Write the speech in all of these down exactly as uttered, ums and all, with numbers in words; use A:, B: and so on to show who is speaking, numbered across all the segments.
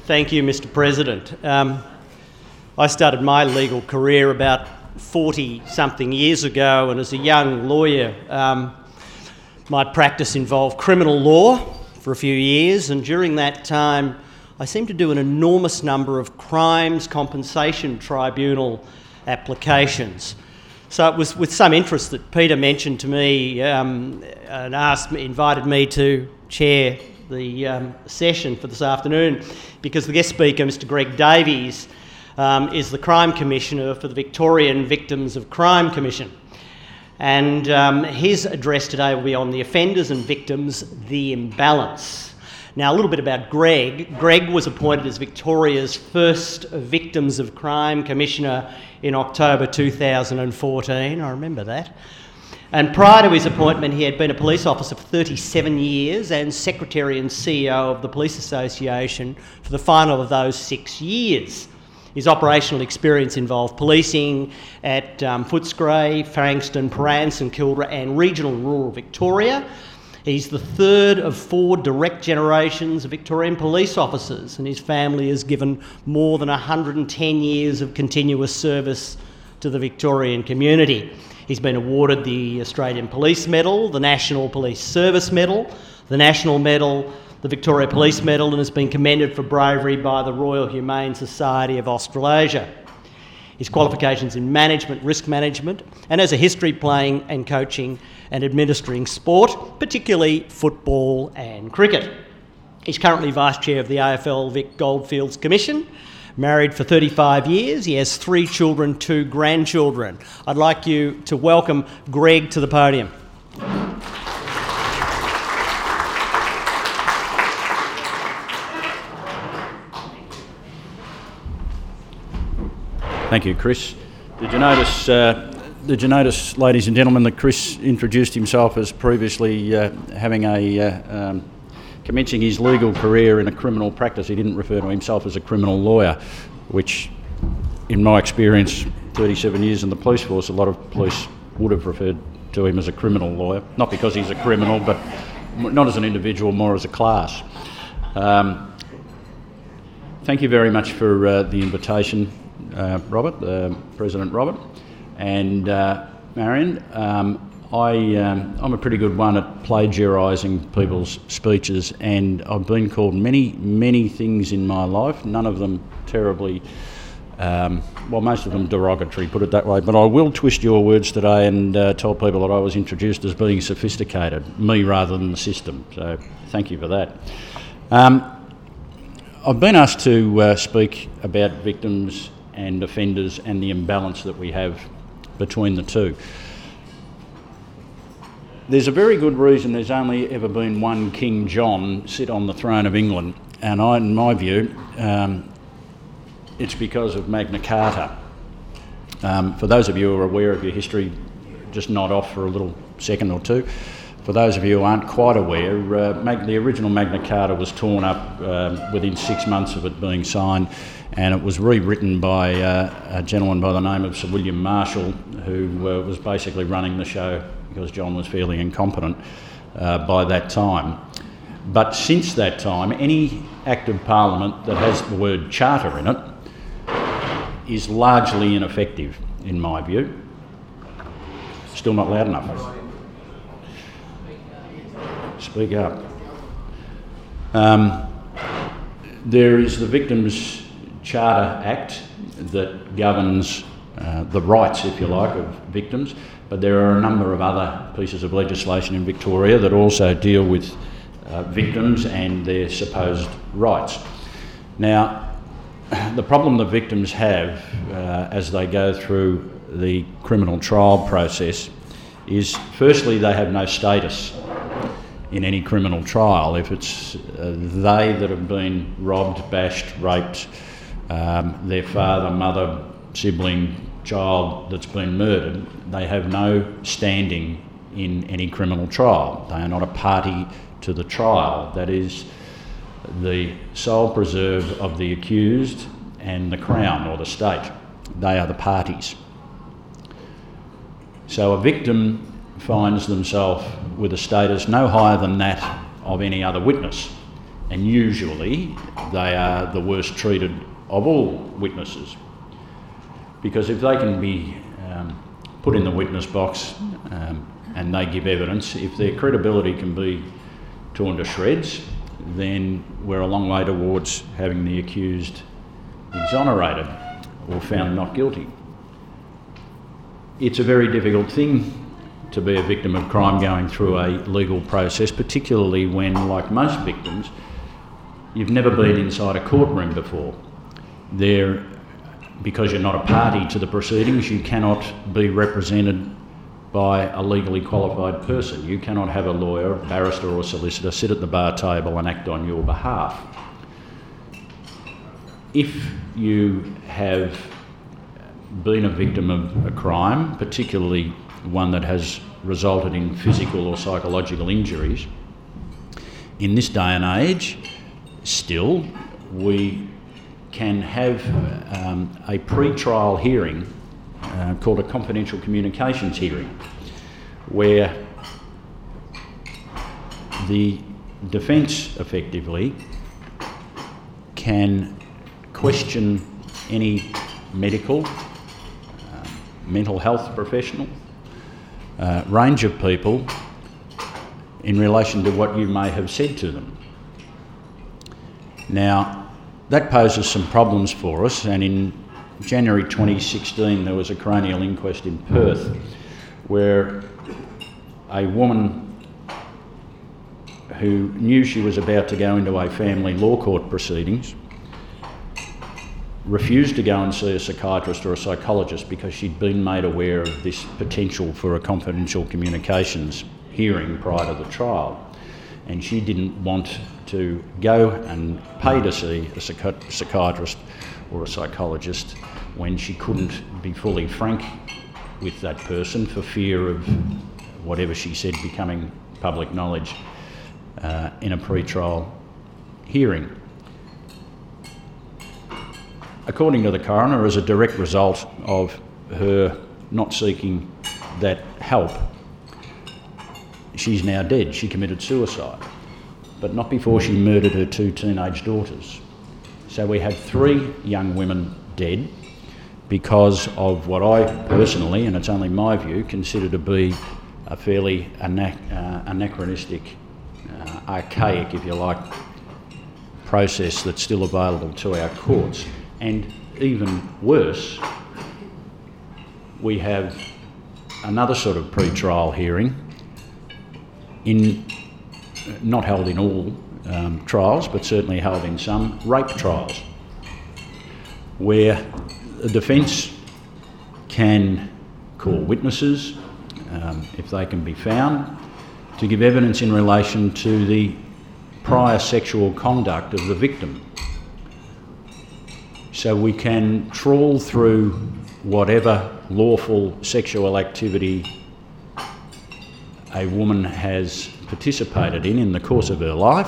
A: Thank you, Mister President. Um, I started my legal career about forty-something years ago, and as a young lawyer, um, my practice involved criminal law for a few years, and during that time I seemed to do an enormous number of crimes compensation tribunal applications. So it was with some interest that Peter mentioned to me um, and asked me, invited me to chair the um, session for this afternoon, because the guest speaker, Mister Greg Davies, um, is the Crime Commissioner for the Victorian Victims of Crime Commission. And um, his address today will be on the offenders and victims, the imbalance. Now, a little bit about Greg. Greg was appointed as Victoria's first Victims of Crime Commissioner in October two thousand fourteen. I remember that. And prior to his appointment, he had been a police officer for thirty-seven years and Secretary and C E O of the Police Association for the final of those six years. His operational experience involved policing at um, Footscray, Frankston, Prahran, St Kilda and regional rural Victoria. He's the third of four direct generations of Victorian police officers, and his family has given more than one hundred ten years of continuous service to the Victorian community. He's been awarded the Australian Police Medal, the National Police Service Medal, the National Medal, the Victoria Police Medal, and has been commended for bravery by the Royal Humane Society of Australasia. His qualifications in management, risk management, and has a history playing and coaching and administering sport, particularly football and cricket. He's currently Vice Chair of the A F L Vic Goldfields Commission, married for thirty-five years. He has three children, two grandchildren. I'd like you to welcome Greg to the podium.
B: Thank you, Chris. Did you notice, uh, did you notice, ladies and gentlemen, that Chris introduced himself as previously uh, having a uh, um, commencing his legal career in a criminal practice? He didn't refer to himself as a criminal lawyer, which, in my experience, thirty-seven years in the police force, a lot of police would have referred to him as a criminal lawyer, not because he's a criminal, but not as an individual, more as a class. Um, thank you very much for uh, the invitation. Uh, Robert, uh, President Robert, and uh, Marion. Um, I, um, I'm a pretty good one at plagiarising people's speeches, and I've been called many, many things in my life, none of them terribly, um, well, most of them derogatory, put it that way, but I will twist your words today and uh, tell people that I was introduced as being sophisticated, me rather than the system, so thank you for that. Um, I've been asked to uh, speak about victims and offenders and the imbalance that we have between the two. There's a very good reason there's only ever been one King John sit on the throne of England, and I, in my view, um, it's because of Magna Carta. Um, for those of you who are aware of your history, just nod off for a little second or two. For those of you who aren't quite aware, uh, Mag- the original Magna Carta was torn up uh, within six months of it being signed, and it was rewritten by uh, a gentleman by the name of Sir William Marshall, who uh, was basically running the show because John was fairly incompetent uh, by that time. But since that time, any Act of Parliament that has the word charter in it is largely ineffective, in my view. Still not loud enough. Speak up. Um, there is the Victims Charter Act that governs uh, the rights, if you like, of victims, but there are a number of other pieces of legislation in Victoria that also deal with uh, victims and their supposed rights. Now, the problem the victims have uh, as they go through the criminal trial process is, firstly, they have no status in any criminal trial. If it's uh, they that have been robbed, bashed, raped, um, their father, mother, sibling, child that's been murdered, they have no standing in any criminal trial. They are not a party to the trial. That is the sole preserve of the accused and the Crown or the state. They are the parties. So a victim finds themselves with a status no higher than that of any other witness, and usually they are the worst treated of all witnesses. Because if they can be um, put in the witness box um, and they give evidence, if their credibility can be torn to shreds, then we're a long way towards having the accused exonerated or found not guilty. It's a very difficult thing to be a victim of crime going through a legal process, particularly when, like most victims, you've never been inside a courtroom before. There, because you're not a party to the proceedings, you cannot be represented by a legally qualified person. You cannot have a lawyer, barrister or solicitor sit at the bar table and act on your behalf. If you have been a victim of a crime, particularly one that has resulted in physical or psychological injuries, in this day and age, still, we can have um, a pre-trial hearing uh, called a confidential communications hearing, where the defence effectively can question any medical, uh, mental health professional, uh, range of people in relation to what you may have said to them. Now, that poses some problems for us, and in January twenty sixteen there was a coronial inquest in Perth where a woman who knew she was about to go into a family law court proceedings refused to go and see a psychiatrist or a psychologist because she'd been made aware of this potential for a confidential communications hearing prior to the trial. And she didn't want to go and pay to see a psychi- psychiatrist or a psychologist when she couldn't be fully frank with that person for fear of whatever she said becoming public knowledge uh, in a pre-trial hearing. According to the coroner, as a direct result of her not seeking that help, she's now dead. She committed suicide, but not before she murdered her two teenage daughters. So we have three young women dead because of what I personally, and it's only my view, consider to be a fairly ana- uh, anachronistic, uh, archaic, if you like, process that's still available to our courts. And even worse, we have another sort of pre-trial hearing, in not held in all um, trials, but certainly held in some rape trials, where the defence can call witnesses, um, if they can be found, to give evidence in relation to the prior sexual conduct of the victim. So we can trawl through whatever lawful sexual activity a woman has participated in in the course of her life,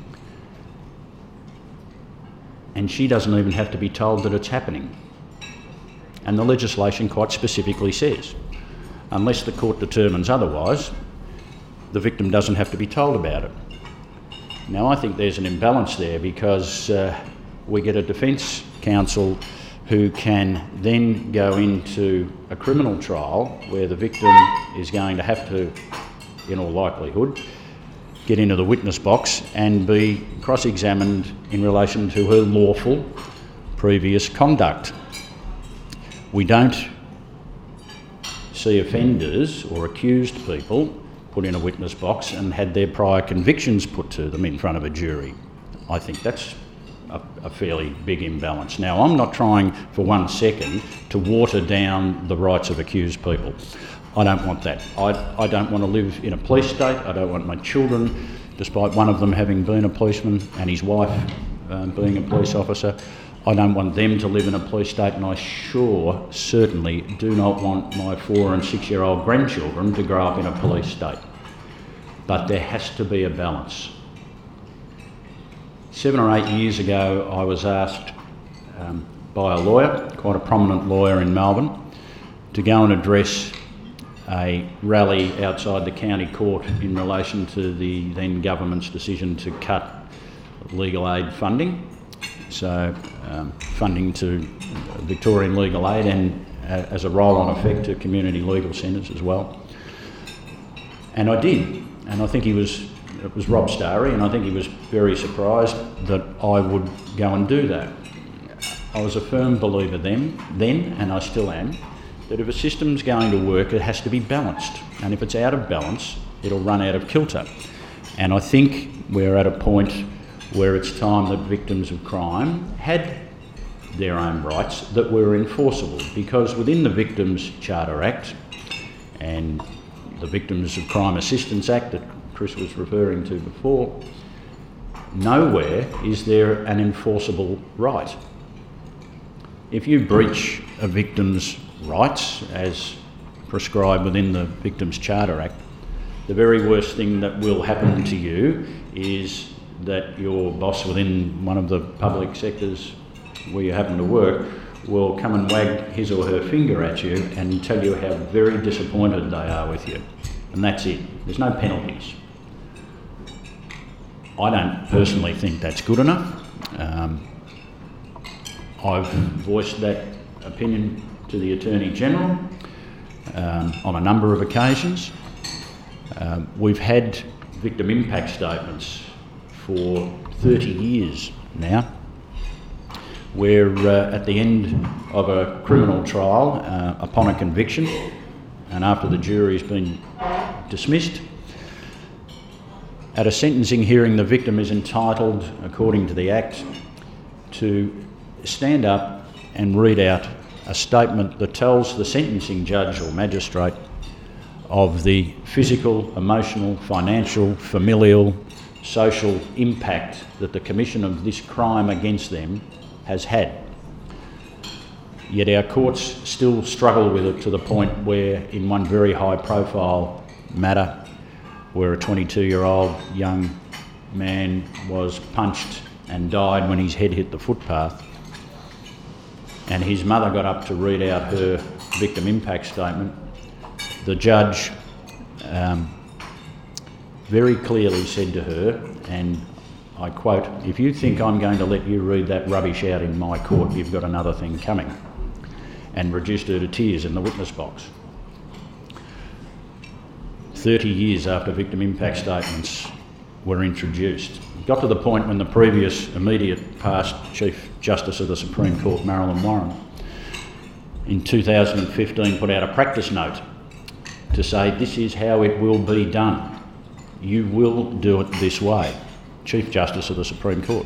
B: and she doesn't even have to be told that it's happening. And the legislation quite specifically says, unless the court determines otherwise, the victim doesn't have to be told about it. Now, I think there's an imbalance there because uh, we get a defence counsel who can then go into a criminal trial where the victim is going to have to, in all likelihood, get into the witness box and be cross-examined in relation to her lawful previous conduct. We don't see offenders or accused people put in a witness box and had their prior convictions put to them in front of a jury. I think that's a, a fairly big imbalance. Now, I'm not trying for one second to water down the rights of accused people. I don't want that. I, I don't want to live in a police state. I don't want my children, despite one of them having been a policeman and his wife um, being a police officer, I don't want them to live in a police state, and I sure certainly do not want my four and six year old grandchildren to grow up in a police state. But there has to be a balance. Seven or eight years ago, I was asked um, by a lawyer, quite a prominent lawyer in Melbourne, to go and address a rally outside the county court in relation to the then government's decision to cut legal aid funding, so um, funding to Victorian Legal Aid and uh, as a roll-on effect to community legal centres as well. And I did, and I think he was, it was Rob Starry, and I think he was very surprised that I would go and do that. I was a firm believer then, then, and I still am, that if a system's going to work, it has to be balanced. And if it's out of balance, it'll run out of kilter. And I think we're at a point where it's time that victims of crime had their own rights that were enforceable, because within the Victims Charter Act and the Victims of Crime Assistance Act that Chris was referring to before, nowhere is there an enforceable right. If you breach a victim's rights as prescribed within the Victims Charter Act, the very worst thing that will happen to you is that your boss within one of the public sectors where you happen to work will come and wag his or her finger at you and tell you how very disappointed they are with you. And that's it. There's no penalties. I don't personally think that's good enough. Um, I've voiced that opinion to the Attorney-General um, on a number of occasions. Um, we've had victim impact statements for thirty years now, where uh, at the end of a criminal trial, uh, upon a conviction, and after the jury's been dismissed, at a sentencing hearing the victim is entitled, according to the Act, to stand up and read out a statement that tells the sentencing judge or magistrate of the physical, emotional, financial, familial, social impact that the commission of this crime against them has had. Yet our courts still struggle with it to the point where in one very high profile matter where a twenty-two-year-old young man was punched and died when his head hit the footpath, and his mother got up to read out her victim impact statement, the judge um, very clearly said to her, and I quote, "If you think I'm going to let you read that rubbish out in my court, you've got another thing coming," and reduced her to tears in the witness box. thirty years after victim impact statements were introduced. It got to the point when the previous immediate past Chief Justice of the Supreme Court, Marilyn Warren, in two thousand fifteen put out a practice note to say this is how it will be done. You will do it this way. Chief Justice of the Supreme Court.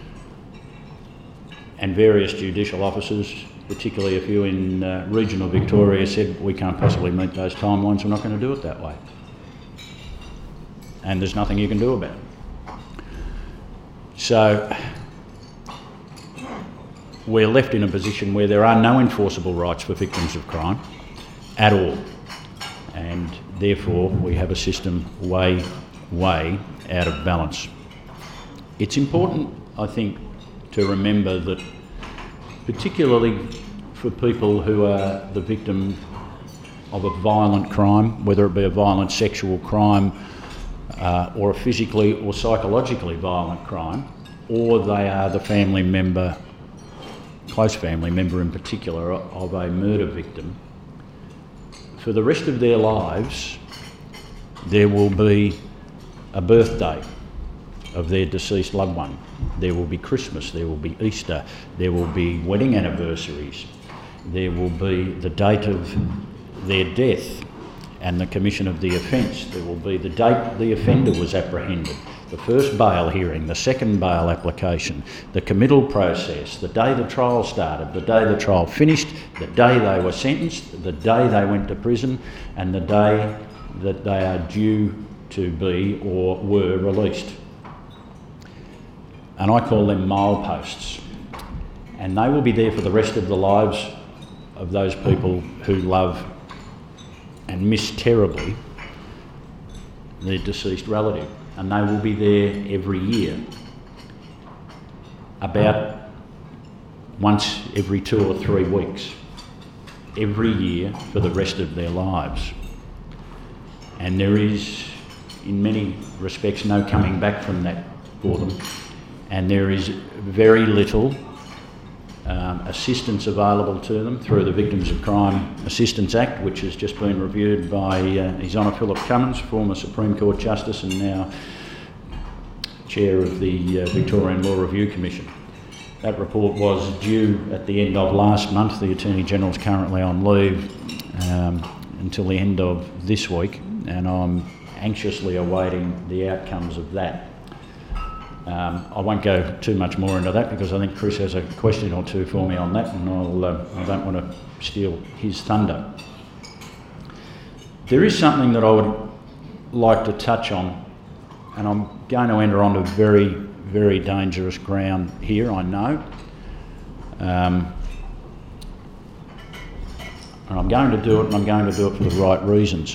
B: And various judicial officers, particularly a few in uh, regional Victoria, said we can't possibly meet those timelines, we're not going to do it that way. And there's nothing you can do about it. So we're left in a position where there are no enforceable rights for victims of crime at all, and therefore we have a system way, way out of balance. It's important, I think, to remember that particularly for people who are the victim of a violent crime, whether it be a violent sexual crime uh, or a physically or psychologically violent crime, or they are the family member, close family member in particular, of a murder victim, for the rest of their lives there will be a birthday of their deceased loved one. There will be Christmas, there will be Easter, there will be wedding anniversaries, there will be the date of their death and the commission of the offence, there will be the date the offender was apprehended, the first bail hearing, the second bail application, the committal process, the day the trial started, the day the trial finished, the day they were sentenced, the day they went to prison, and the day that they are due to be or were released. And I call them mileposts. And they will be there for the rest of the lives of those people who love and miss terribly their deceased relative. And they will be there every year, about once every two or three weeks, every year for the rest of their lives. And there is, in many respects, no coming back from that for them. and there is very little um, assistance available to them through the Victims of Crime Assistance Act, which has just been reviewed by uh, His Honour Philip Cummins, former Supreme Court Justice and now Chair of the uh, Victorian Law Review Commission. That report was due at the end of last month. The Attorney General is currently on leave um, until the end of this week, and I'm anxiously awaiting the outcomes of that. Um, I won't go too much more into that because I think Chris has a question or two for me on that, and I'll, uh, I don't want to steal his thunder. There is something that I would like to touch on, and I'm going to enter onto very, very dangerous ground here, I know. Um, and I'm going to do it, and I'm going to do it for the right reasons.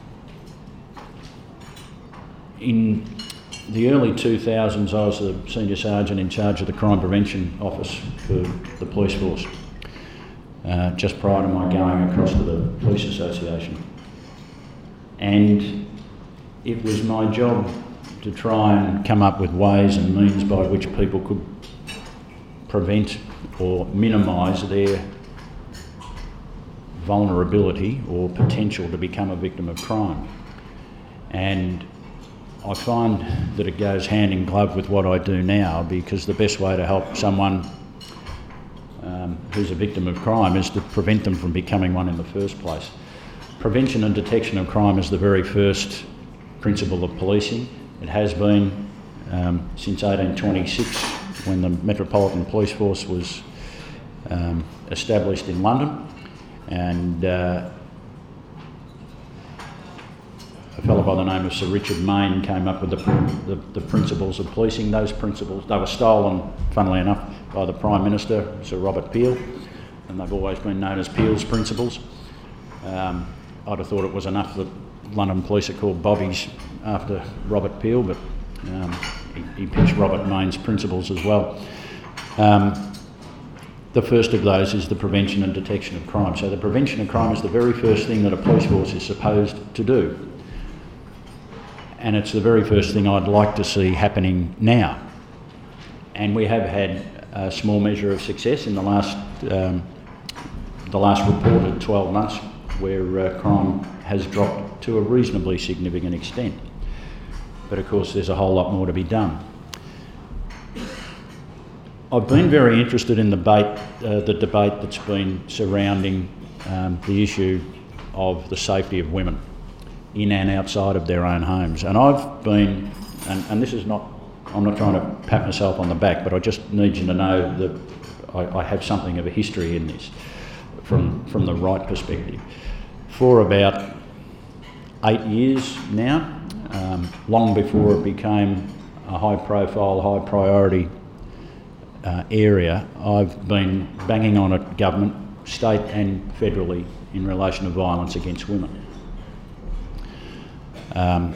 B: In the early two thousands, I was the Senior Sergeant in charge of the Crime Prevention Office for the Police Force, uh, just prior to my going across to the Police Association. And it was my job to try and come up with ways and means by which people could prevent or minimise their vulnerability or potential to become a victim of crime. And I find that it goes hand in glove with what I do now, because the best way to help someone um, who's a victim of crime is to prevent them from becoming one in the first place. Prevention and detection of crime is the very first principle of policing. It has been um, since eighteen twenty-six, when the Metropolitan Police Force was um, established in London, and uh, a fellow by the name of Sir Richard Mayne came up with the, the, the principles of policing. Those principles, they were stolen, funnily enough, by the Prime Minister, Sir Robert Peel, and they've always been known as Peel's principles. Um, I'd have thought it was enough that London Police are called Bobbies after Robert Peel, but um, he, he pitched Robert Mayne's principles as well. Um, the first of those is the prevention and detection of crime. So the prevention of crime is the very first thing that a police force is supposed to do. And it's the very first thing I'd like to see happening now. And we have had a small measure of success in the last, um, the last reported twelve months, where uh, crime has dropped to a reasonably significant extent. But of course there's a whole lot more to be done. I've been very interested in the debate, uh, the debate that's been surrounding um, the issue of the safety of women in and outside of their own homes. And I've been, and, and this is not, I'm not trying to pat myself on the back, but I just need you to know that I, I have something of a history in this from, from the right perspective. For about eight years now, um, long before it became a high profile, high priority uh, area, I've been banging on at government, state and federally, in relation to violence against women. Um,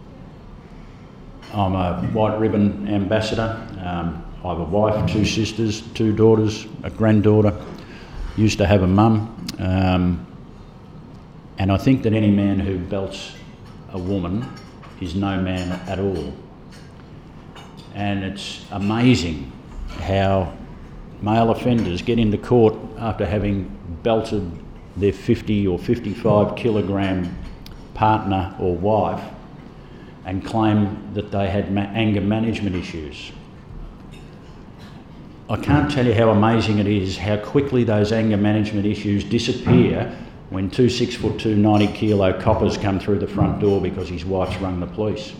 B: I'm a White Ribbon ambassador. Um, I have a wife, two sisters, two daughters, a granddaughter. Used to have a mum. Um, and I think that any man who belts a woman is no man at all. And it's amazing how male offenders get into court after having belted their fifty or fifty-five kilogram partner or wife and claim that they had ma- anger management issues. I can't tell you how amazing it is how quickly those anger management issues disappear when two six foot two, ninety kilo coppers come through the front door because his wife's rung the police.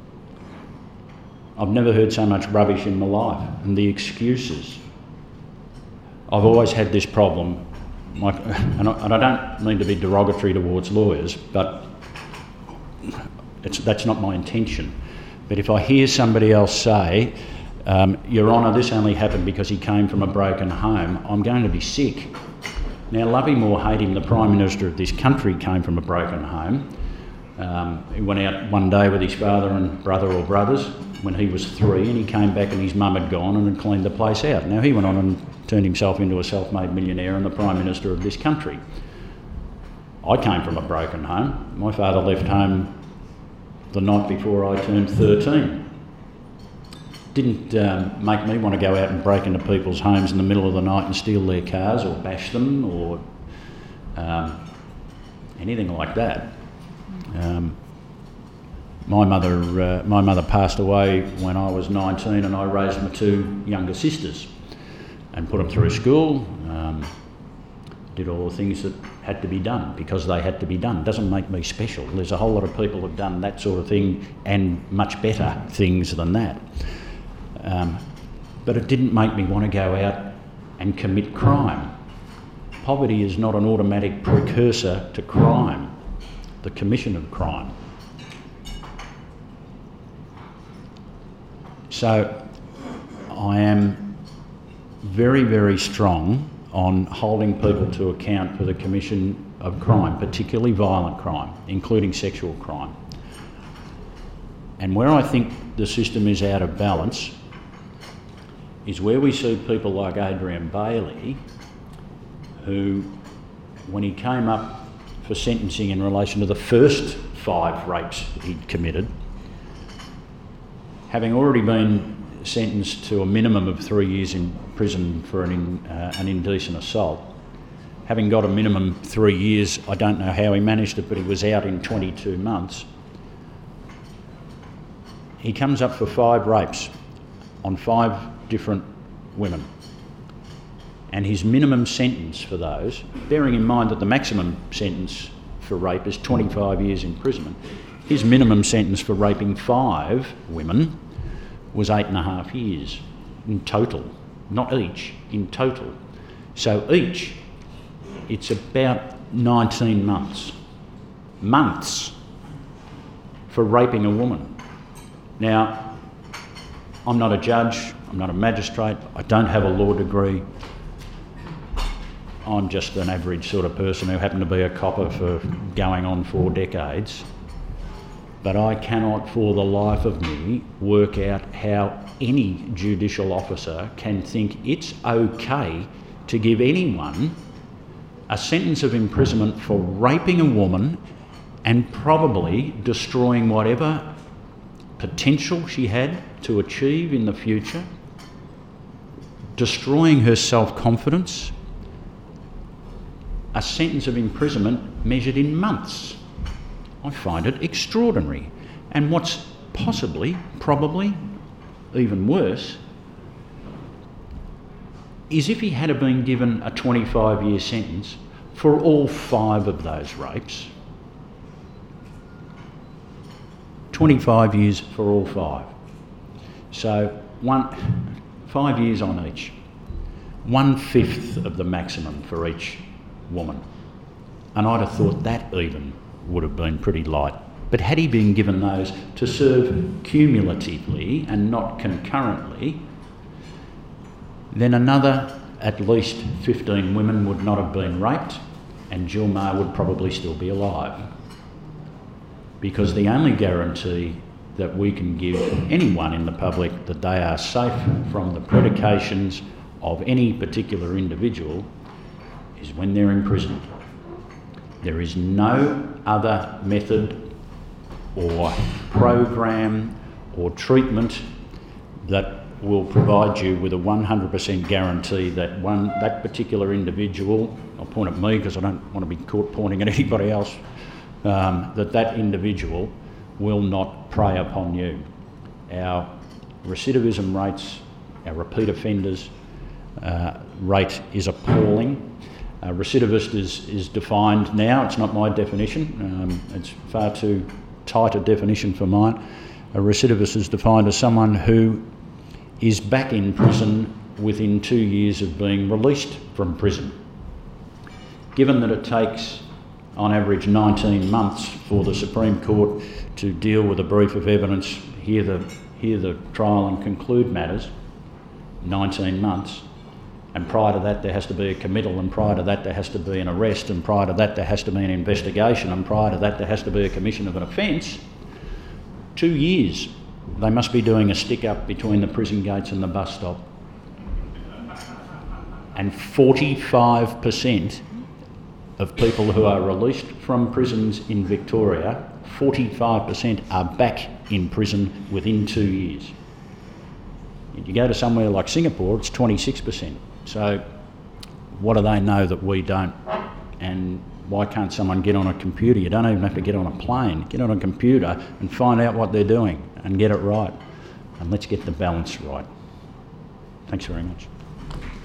B: I've never heard so much rubbish in my life, and the excuses. I've always had this problem, like, and, I, and I don't mean to be derogatory towards lawyers, but it's, that's not my intention. But if I hear somebody else say, um, Your Honour, this only happened because he came from a broken home, I'm going to be sick. Now, love him or hate him, the Prime Minister of this country came from a broken home. Um, he went out one day with his father and brother or brothers when he was three, and he came back and his mum had gone and had cleaned the place out. Now, he went on and turned himself into a self-made millionaire and the Prime Minister of this country. I came from a broken home. My father left home the night before I turned thirteen. didn't um, make me want to go out and break into people's homes in the middle of the night and steal their cars or bash them or um, anything like that. Um, my mother, uh, my mother passed away when I was nineteen, and I raised my two younger sisters and put them through school. Um, did all the things that had to be done because they had to be done. Doesn't make me special. There's a whole lot of people who've done that sort of thing and much better things than that. Um, but it didn't make me want to go out and commit crime. Poverty is not an automatic precursor to crime, the commission of crime. So I am very, very strong on holding people to account for the commission of crime, particularly violent crime, including sexual crime. And where I think the system is out of balance is where we see people like Adrian Bailey, who, when he came up for sentencing in relation to the first five rapes he'd committed, having already been sentenced to a minimum of three years in prison for an, in, uh, an indecent assault. Having got a minimum three years, I don't know how he managed it, but he was out in twenty-two months. He comes up for five rapes on five different women. And his minimum sentence for those, bearing in mind that the maximum sentence for rape is twenty-five years imprisonment, his minimum sentence for raping five women was eight and a half years in total, not each, in total. So each, it's about nineteen months, months for raping a woman. Now, I'm not a judge, I'm not a magistrate, I don't have a law degree. I'm just an average sort of person who happened to be a copper for going on four decades. But I cannot for the life of me work out how any judicial officer can think it's okay to give anyone a sentence of imprisonment for raping a woman and probably destroying whatever potential she had to achieve in the future, destroying her self-confidence, a sentence of imprisonment measured in months. I find it extraordinary. And what's possibly, probably, even worse, is if he had been given a twenty-five year sentence for all five of those rapes, twenty-five years for all five. So one, five years on each. One-fifth of the maximum for each woman. And I'd have thought that even would have been pretty light. But had he been given those to serve cumulatively and not concurrently, then another at least fifteen women would not have been raped and Jill Meagher would probably still be alive. Because the only guarantee that we can give anyone in the public that they are safe from the predications of any particular individual is when they're imprisoned. There is no other method or program or treatment that will provide you with a one hundred percent guarantee that one that particular individual, I'll point at me because I don't want to be caught pointing at anybody else, um, that that individual will not prey upon you. Our recidivism rates, our repeat offenders uh, rate is appalling. Uh, recidivist is, is defined now, it's not my definition, um, it's far too tight a definition for mine. A recidivist is defined as someone who is back in prison within two years of being released from prison. Given that it takes on average nineteen months for the Supreme Court to deal with a brief of evidence, hear the, hear the trial and conclude matters, nineteen months, and prior to that there has to be a committal, and prior to that there has to be an arrest, and prior to that there has to be an investigation, and prior to that there has to be a commission of an offence. Two years they must be doing a stick-up between the prison gates and the bus stop. And forty-five percent of people who are released from prisons in Victoria, forty-five percent are back in prison within two years. You go to somewhere like Singapore, it's twenty-six percent. So what do they know that we don't? And why can't someone get on a computer? You don't even have to get on a plane. Get on a computer and find out what they're doing and get it right. And let's get the balance right. Thanks very much.